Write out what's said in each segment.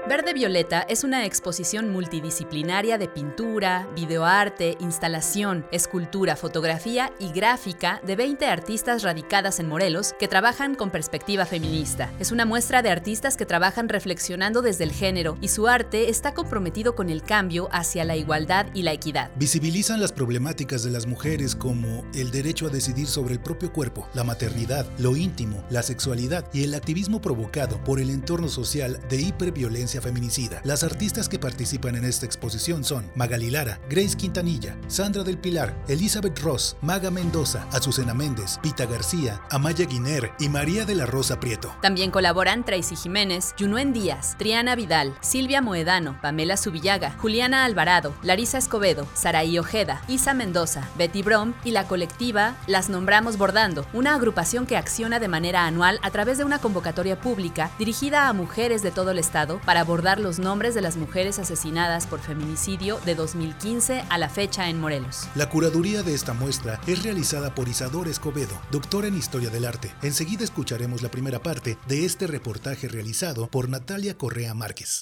Verde Violeta es una exposición multidisciplinaria de pintura, videoarte, instalación, escultura, fotografía y gráfica de 20 artistas radicadas en Morelos que trabajan con perspectiva feminista. Es una muestra de artistas que trabajan reflexionando desde el género y su arte está comprometido con el cambio hacia la igualdad y la equidad. Visibilizan las problemáticas de las mujeres como el derecho a decidir sobre el propio cuerpo, la maternidad, lo íntimo, la sexualidad y el activismo provocado por el entorno social de hiperviolencia feminicida. Las artistas que participan en esta exposición son Magali Lara, Grace Quintanilla, Sandra del Pilar, Elizabeth Ross, Maga Mendoza, Azucena Méndez, Pita García, Amaya Guiner y María de la Rosa Prieto. También colaboran Tracy Jiménez, Yunuen Díaz, Triana Vidal, Silvia Moedano, Pamela Subillaga, Juliana Alvarado, Larisa Escobedo, Saraí Ojeda, Isa Mendoza, Betty Brom y la colectiva Las Nombramos Bordando, una agrupación que acciona de manera anual a través de una convocatoria pública dirigida a mujeres de todo el estado para abordar los nombres de las mujeres asesinadas por feminicidio de 2015 a la fecha en Morelos. La curaduría de esta muestra es realizada por Isadora Escobedo, doctora en Historia del Arte. Enseguida escucharemos la primera parte de este reportaje realizado por Natalia Correa Márquez.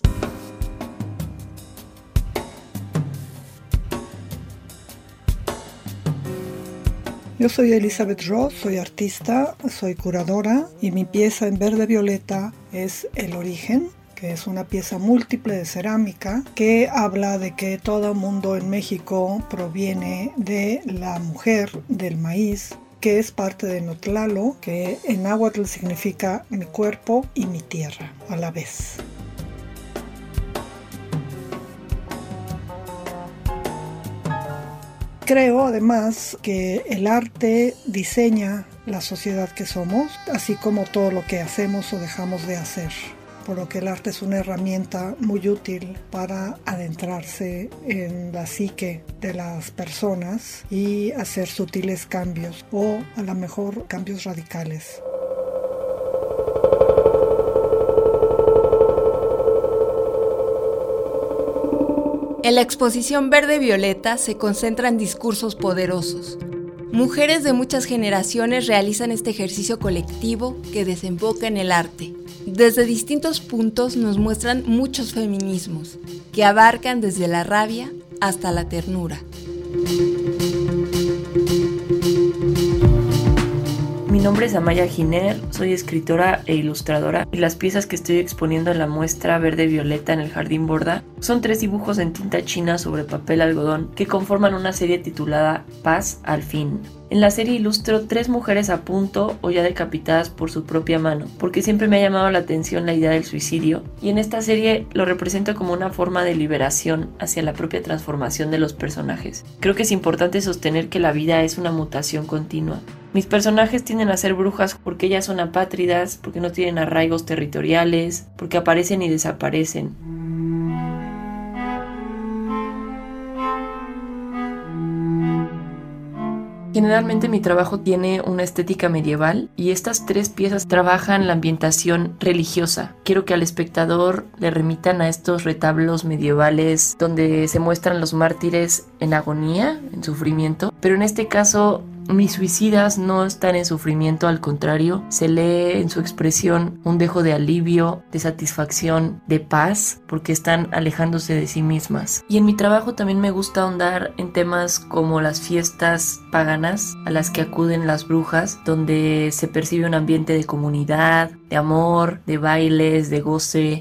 Yo soy Elizabeth Ross, soy artista, soy curadora y mi pieza en Verde Violeta es El Origen, que es una pieza múltiple de cerámica que habla de que todo mundo en México proviene de la mujer, del maíz, que es parte de Notlalo, que en náhuatl significa mi cuerpo y mi tierra a la vez. Creo además que el arte diseña la sociedad que somos, así como todo lo que hacemos o dejamos de hacer. Por lo que el arte es una herramienta muy útil para adentrarse en la psique de las personas y hacer sutiles cambios o a lo mejor cambios radicales. En la exposición Verde Violeta se concentran discursos poderosos. Mujeres de muchas generaciones realizan este ejercicio colectivo que desemboca en el arte. Desde distintos puntos nos muestran muchos feminismos, que abarcan desde la rabia hasta la ternura. Mi nombre es Amaya Guiner, soy escritora e ilustradora y las piezas que estoy exponiendo en la muestra Verde Violeta en el Jardín Borda son 3 dibujos en tinta china sobre papel algodón que conforman una serie titulada Paz al fin. En la serie ilustro 3 mujeres a punto o ya decapitadas por su propia mano, porque siempre me ha llamado la atención la idea del suicidio, y en esta serie lo represento como una forma de liberación hacia la propia transformación de los personajes. Creo que es importante sostener que la vida es una mutación continua. Mis personajes tienden a ser brujas porque ellas son apátridas, porque no tienen arraigos territoriales, porque aparecen y desaparecen. Generalmente mi trabajo tiene una estética medieval y estas 3 piezas trabajan la ambientación religiosa. Quiero que al espectador le remitan a estos retablos medievales donde se muestran los mártires en agonía, en sufrimiento, pero en este caso mis suicidas no están en sufrimiento, al contrario, se lee en su expresión un dejo de alivio, de satisfacción, de paz, porque están alejándose de sí mismas. Y en mi trabajo también me gusta ahondar en temas como las fiestas paganas a las que acuden las brujas, donde se percibe un ambiente de comunidad, de amor, de bailes, de goce.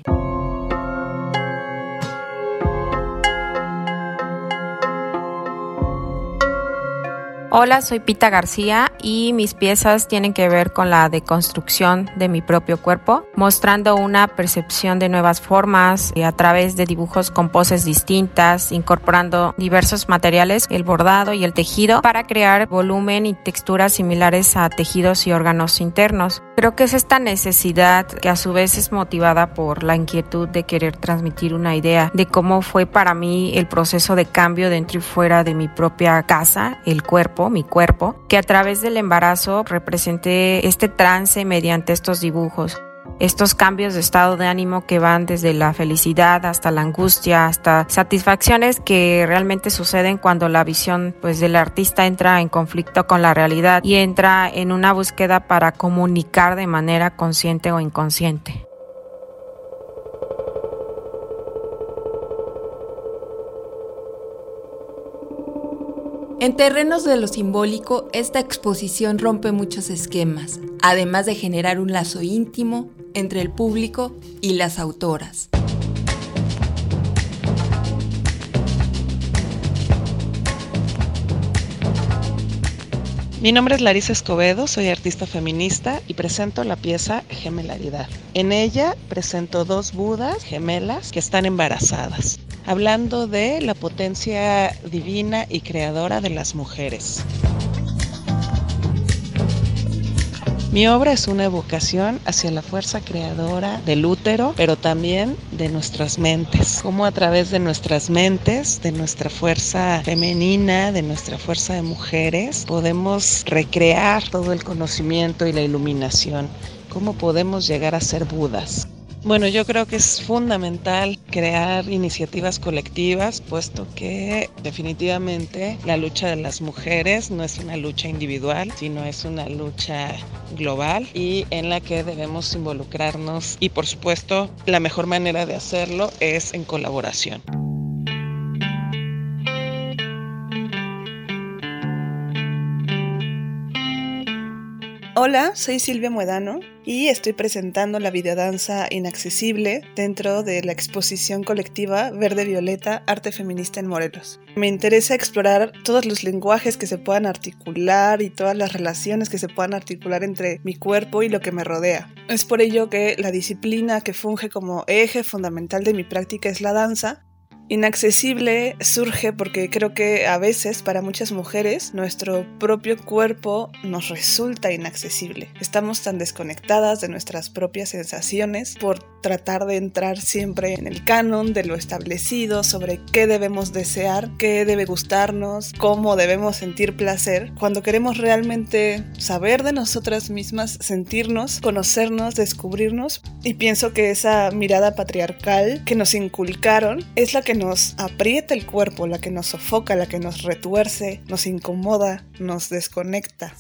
Hola, soy Pita García y mis piezas tienen que ver con la deconstrucción de mi propio cuerpo, mostrando una percepción de nuevas formas a través de dibujos con poses distintas, incorporando diversos materiales, el bordado y el tejido, para crear volumen y texturas similares a tejidos y órganos internos. Creo que es esta necesidad que a su vez es motivada por la inquietud de querer transmitir una idea de cómo fue para mí el proceso de cambio dentro y fuera de mi propia casa, el cuerpo, mi cuerpo, que a través del embarazo representé este trance mediante estos dibujos. Estos cambios de estado de ánimo que van desde la felicidad hasta la angustia, hasta satisfacciones que realmente suceden cuando la visión del artista entra en conflicto con la realidad y entra en una búsqueda para comunicar de manera consciente o inconsciente. En terrenos de lo simbólico, esta exposición rompe muchos esquemas, además de generar un lazo íntimo entre el público y las autoras. Mi nombre es Larisa Escobedo, soy artista feminista y presento la pieza Gemelaridad. En ella presento 2 Budas gemelas que están embarazadas, hablando de la potencia divina y creadora de las mujeres. Mi obra es una evocación hacia la fuerza creadora del útero, pero también de nuestras mentes. Cómo a través de nuestras mentes, de nuestra fuerza femenina, de nuestra fuerza de mujeres, podemos recrear todo el conocimiento y la iluminación. Cómo podemos llegar a ser Budas. Bueno, yo creo que es fundamental crear iniciativas colectivas, puesto que definitivamente la lucha de las mujeres no es una lucha individual, sino es una lucha global y en la que debemos involucrarnos y, por supuesto, la mejor manera de hacerlo es en colaboración. Hola, soy Silvia Moedano y estoy presentando la videodanza Inaccesible dentro de la exposición colectiva Verde Violeta, Arte Feminista en Morelos. Me interesa explorar todos los lenguajes que se puedan articular y todas las relaciones que se puedan articular entre mi cuerpo y lo que me rodea. Es por ello que la disciplina que funge como eje fundamental de mi práctica es la danza. Inaccesible surge porque creo que a veces para muchas mujeres nuestro propio cuerpo nos resulta inaccesible. Estamos tan desconectadas de nuestras propias sensaciones por tratar de entrar siempre en el canon de lo establecido sobre qué debemos desear, qué debe gustarnos, cómo debemos sentir placer, cuando queremos realmente saber de nosotras mismas, sentirnos, conocernos, descubrirnos. Y pienso que esa mirada patriarcal que nos inculcaron es la que nos aprieta el cuerpo, la que nos sofoca, la que nos retuerce, nos incomoda, nos desconecta.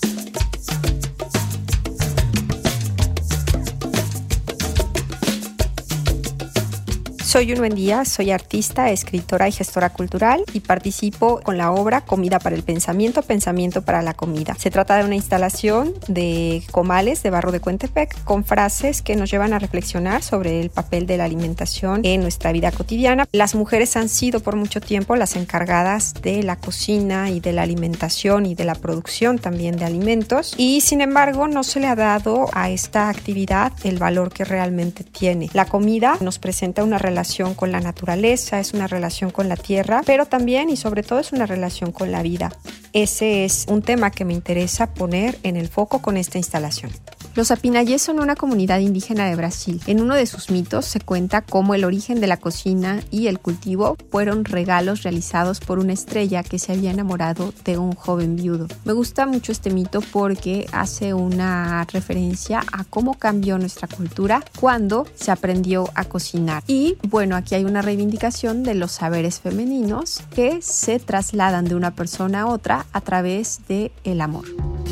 Soy Juno Díaz, soy artista, escritora y gestora cultural y participo con la obra Comida para el Pensamiento, Pensamiento para la Comida. Se trata de una instalación de comales de barro de Coentepec con frases que nos llevan a reflexionar sobre el papel de la alimentación en nuestra vida cotidiana. Las mujeres han sido por mucho tiempo las encargadas de la cocina y de la alimentación y de la producción también de alimentos y sin embargo no se le ha dado a esta actividad el valor que realmente tiene. La comida nos presenta una relación con la naturaleza, es una relación con la tierra, pero también y sobre todo es una relación con la vida. Ese es un tema que me interesa poner en el foco con esta instalación. Los Apinayés son una comunidad indígena de Brasil. En uno de sus mitos se cuenta cómo el origen de la cocina y el cultivo fueron regalos realizados por una estrella que se había enamorado de un joven viudo. Me gusta mucho este mito porque hace una referencia a cómo cambió nuestra cultura cuando se aprendió a cocinar. Y bueno, aquí hay una reivindicación de los saberes femeninos que se trasladan de una persona a otra a través del amor.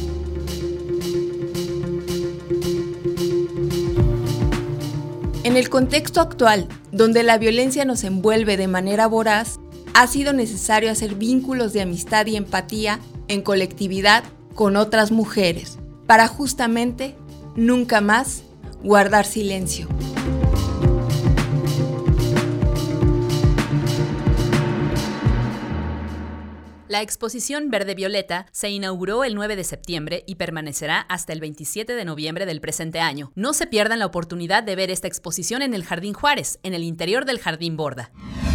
En el contexto actual, donde la violencia nos envuelve de manera voraz, ha sido necesario hacer vínculos de amistad y empatía en colectividad con otras mujeres, para justamente nunca más guardar silencio. La exposición Verde Violeta se inauguró el 9 de septiembre y permanecerá hasta el 27 de noviembre del presente año. No se pierdan la oportunidad de ver esta exposición en el Jardín Juárez, en el interior del Jardín Borda.